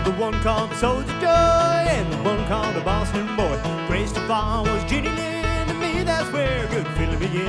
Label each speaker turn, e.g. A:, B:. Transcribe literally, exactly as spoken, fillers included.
A: the one called the Soldier Joy, and the one called the Boston Boy. Grace to Fall was Jenny Lynn, to me that's where a good feeling begins.